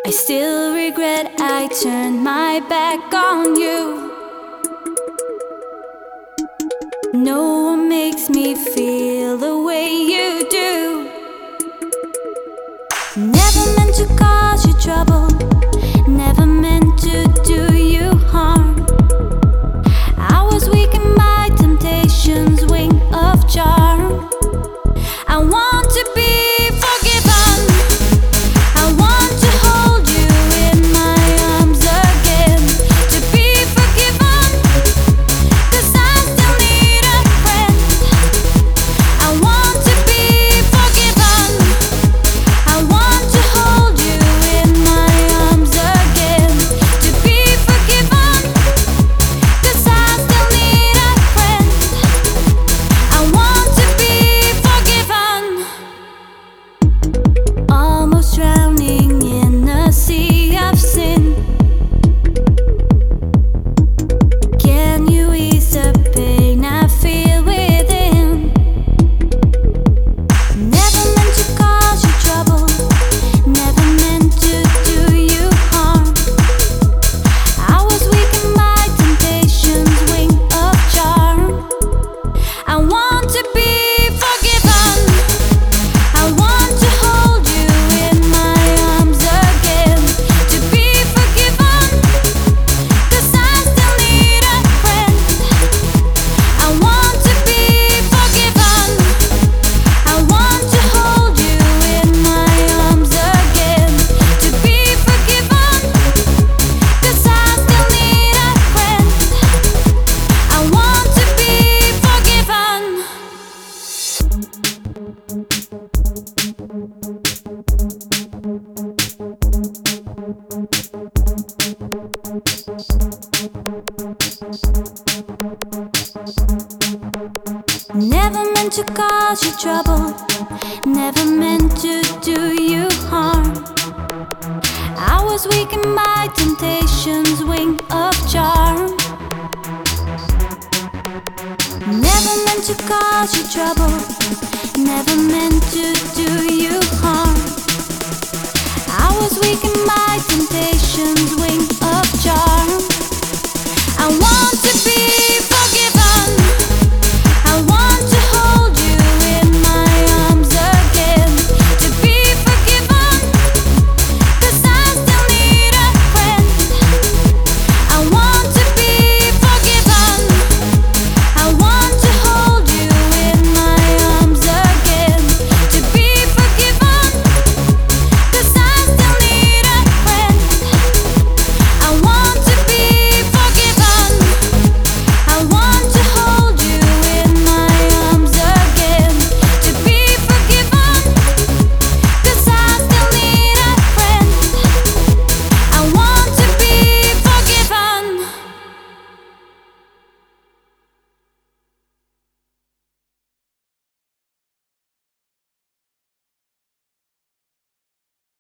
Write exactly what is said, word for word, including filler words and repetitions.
I still regret I turned my back on you. No one makes me feel the way you do. Never meant to cause you trouble, never meant to do you harm. I was weakened by temptation's wing of charm. I want to be forgiven. I want to hold you in my arms again. To be forgiven, 'cause I still need a friend. I want to be forgiven. I want to hold you in my arms again. To be forgiven, 'cause I still need a friend. I want to be forgiven. Almost drowning in a sea of sin. Can you ease the pain I feel within? Never meant to cause you trouble, never meant to do you harm. I was weakened by temptation's wing of charm. I want to be forgiven. I want to hold you in my arms again. To be forgiven, 'cause I still need a friend. I want to be forgiven. I want to hold you in my arms again. To be forgiven, 'cause I still need a friend. I want to be forgiven. Never meant to cause you trouble, never meant to do you harm. I was weakened by temptation's wing of charm. Never meant to cause you trouble, never meant to do you harm.